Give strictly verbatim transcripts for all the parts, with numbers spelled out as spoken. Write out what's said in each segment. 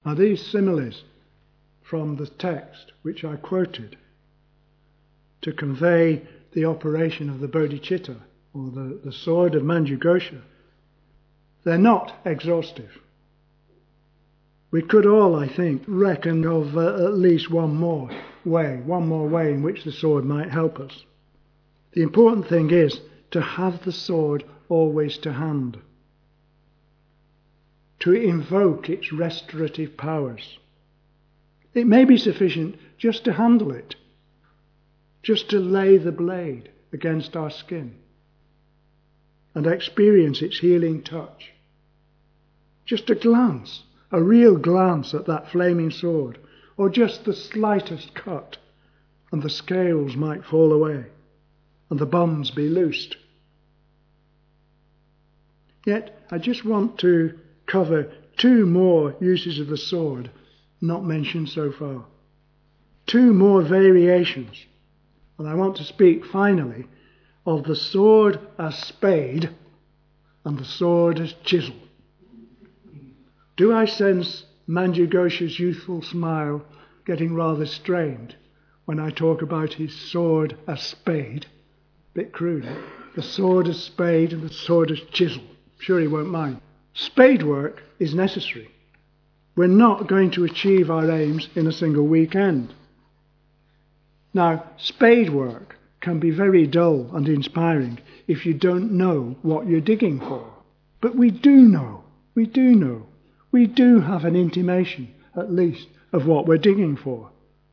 Now these similes from the text which I quoted to convey the operation of the bodhicitta, or the, the sword of Manjughosha, they're not exhaustive. We could all, I think, reckon of uh, at least one more way, one more way in which the sword might help us. The important thing is to have the sword always to hand, to invoke its restorative powers. It may be sufficient just to handle it, just to lay the blade against our skin and experience its healing touch. Just a glance, a real glance at that flaming sword, or just the slightest cut, and the scales might fall away, and the bonds be loosed. Yet I just want to cover two more uses of the sword not mentioned so far. Two more variations. And I want to speak finally of the sword as spade and the sword as chisel. Do I sense Manjughosha's youthful smile getting rather strained when I talk about his sword as spade? Bit crude, eh? The sword as spade and the sword as chisel. Sure he won't mind. Spade work is necessary. We're not going to achieve our aims in a single weekend. Now, spade work can be very dull and inspiring if you don't know what you're digging for. But we do know. We do know. We do have an intimation, at least, of what we're digging for.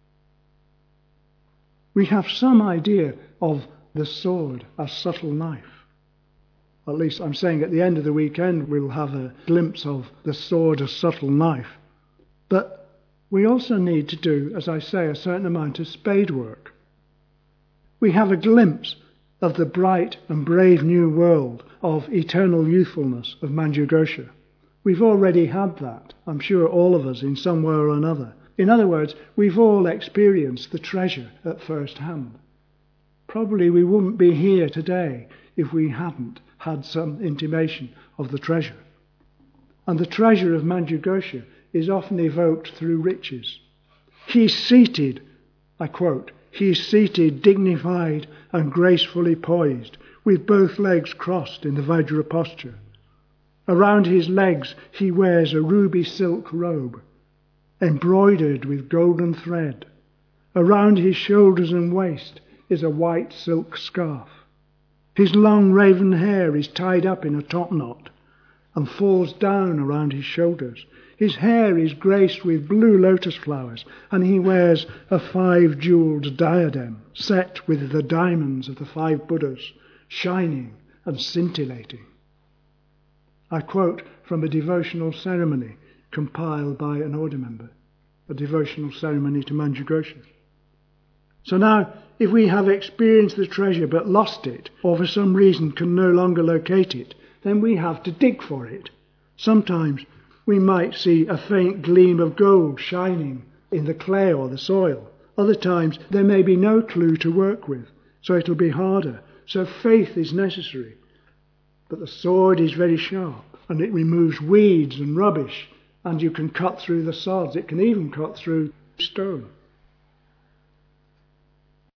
We have some idea of the sword as subtle knife. At least I'm saying at the end of the weekend we'll have a glimpse of the sword as subtle knife. But we also need to do, as I say, a certain amount of spade work. We have a glimpse of the bright and brave new world of eternal youthfulness of Manjughosha. We've already had that, I'm sure all of us in some way or another. In other words, we've all experienced the treasure at first hand. Probably we wouldn't be here today if we hadn't had some intimation of the treasure. And the treasure of Manjughosha is often evoked through riches. He's seated, I quote, he's seated, dignified and gracefully poised, with both legs crossed in the Vajra posture. Around his legs he wears a ruby silk robe, embroidered with golden thread. Around his shoulders and waist is a white silk scarf. His long raven hair is tied up in a top knot and falls down around his shoulders. His hair is graced with blue lotus flowers, and he wears a five-jewelled diadem set with the diamonds of the five Buddhas, shining and scintillating. I quote from a devotional ceremony compiled by an order member, a devotional ceremony to Manjughosha. So now, if we have experienced the treasure but lost it, or for some reason can no longer locate it, then we have to dig for it. Sometimes we might see a faint gleam of gold shining in the clay or the soil. Other times there may be no clue to work with, so it'll be harder. So faith is necessary. But the sword is very sharp, and it removes weeds and rubbish, and you can cut through the sods. It can even cut through stone.